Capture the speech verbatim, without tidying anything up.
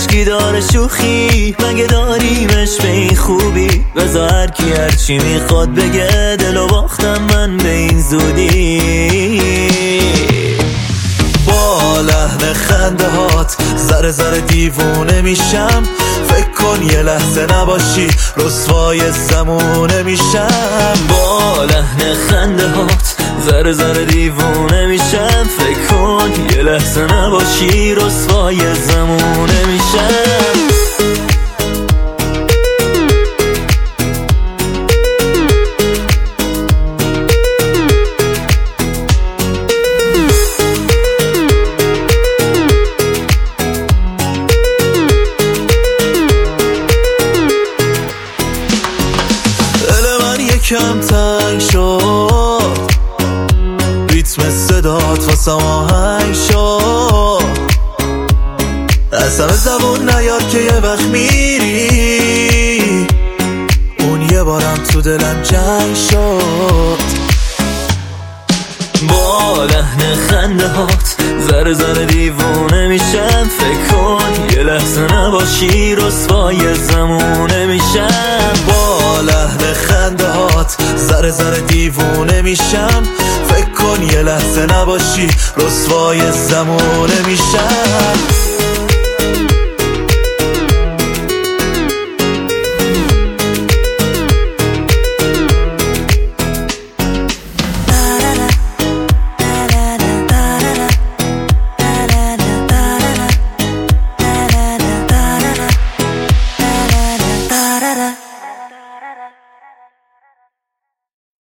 عشقی داره شوخی، مگه داریمش به این خوبی؟ بذار هر کی هرچی میخواد بگه، دلو باختم من به این زودی. با لحن خنده هات ذره ذره دیوونه میشم، فکر کن یه لحظه نباشی رسوای زمونه میشم. با لحن خنده هات ذره ذره دیوونه میشم، فکر کن یه لحظه نباشی رسوای زمونه میشم. کم تنگ شد، ریتم صدات واسم آهنگ شد. اصلا زبون نیار که یه وقت میری، اون یه بارم تو دلم جنگ شد. با لحن خنده هات ذره ذره دیوونه میشم، فکر کن یه لحظه نباشی رسوای زمونه میشم. با لحن خنده هات ذره ذره دیوونه میشم، فکر کن یه لحظه نباشی رسوای زمونه میشم.